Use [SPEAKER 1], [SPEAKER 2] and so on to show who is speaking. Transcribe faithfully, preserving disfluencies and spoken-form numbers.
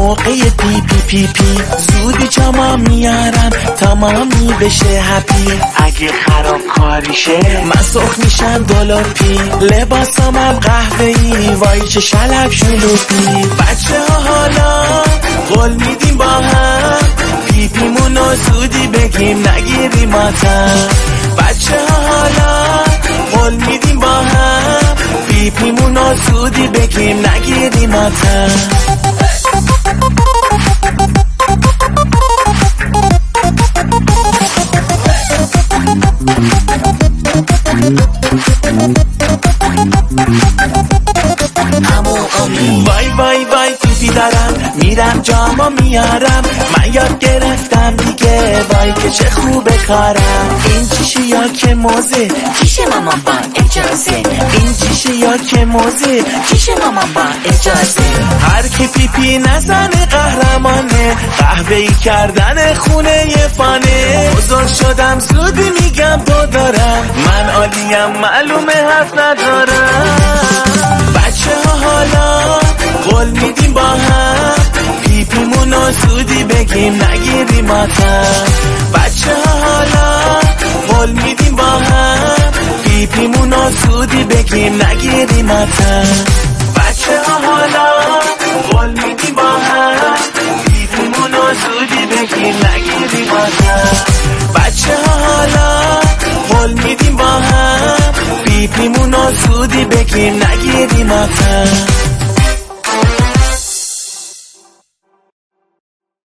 [SPEAKER 1] موقع پی پی پی پی زودی جاما میارم تمامی بشه هپی. اگه خراب کاریشه من سرخ میشم دلار پی. لباسامم قهوه‌ای وای چه شلب شلوپی. بچه ها حالا قول میدیم با هم پی پیمونو زودی بگیم نگیریم ماتم. بچه ها حالا قول میدیم با هم پی پیمونو زودی بگیم نگیریم ماتم. وای وای وای پیپی دارم میرم جاما میارم من یاد گرفتم دیگه وای که چه خوبه کارم. این چیشه یا که موزه
[SPEAKER 2] کیشه مامان با اجازه.
[SPEAKER 1] این چیشه یا که موزه
[SPEAKER 2] کیشه مامان با اجازه.
[SPEAKER 1] هر کی پیپی نزنه قهرمانه قهوه‌ای کردن خونه یه فانه. بزرگ شدم زودی میگم تو دارم من عالیم معلومه حرف ندارم. بچه ها حالا قول میدیم با هم پی پیمونو زودی بگیم نگیریم ماتم. بچه ها حالا قول میدیم با هم پی پیمونو زودی بگیم نگیریم ماتم. بچه ها حالا قول میدیم با هم پی پیمونو زودی بگیم نگیریم ماتم. بچه ها حالا قول میدیم با هم پی پیمونو زودی بگیم نگیریم ماتم.